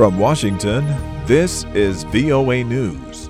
From Washington, this is VOA News.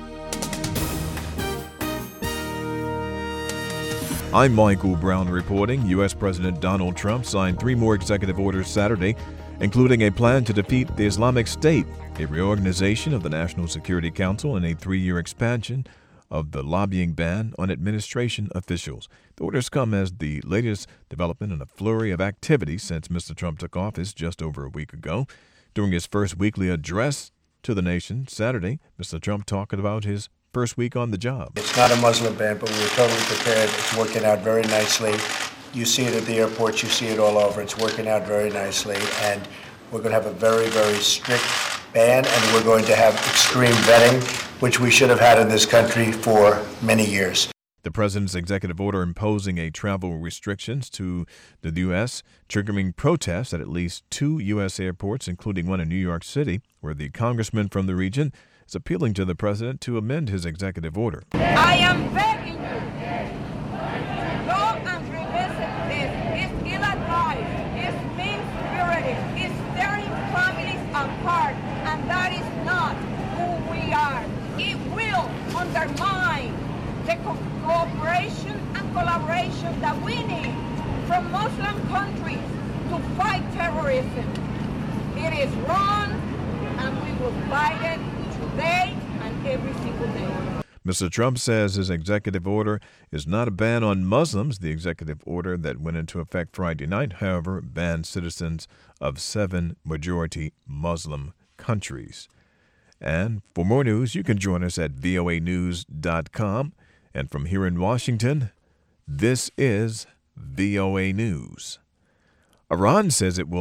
I'm Michael Brown reporting. U.S. President Donald Trump signed 3 more executive orders Saturday, including a plan to defeat the Islamic State, a reorganization of the National Security Council, and a 3-year expansion of the lobbying ban on administration officials. The orders come as the latest development in a flurry of activity since Mr. Trump took office just over a week ago. During his first weekly address to the nation Saturday, Mr. Trump talked about his first week on the job. It's not a Muslim ban, but we're totally prepared. It's working out very nicely. You see it at the airports. You see it all over. It's working out very nicely. And we're going to have a very, very strict ban, and we're going to have extreme vetting, which we should have had in this country for many years. The president's executive order imposing a travel restrictions to the U.S., triggering protests at least 2 U.S. airports, including one in New York City, where the congressman from the region is appealing to the president to amend his executive order. I am begging you, go and revisit this. It's ill-advised, it's mean-spirited, it's tearing families apart, and that is not who we are. It will undermine the cooperation and collaboration that we need from Muslim countries to fight terrorism. It is wrong, and we will fight it today and every single day. Mr. Trump says his executive order is not a ban on Muslims. The executive order that went into effect Friday night, however, banned citizens of 7 majority Muslim countries. And for more news, you can join us at voanews.com. And from here in Washington, this is VOA News. Iran says it will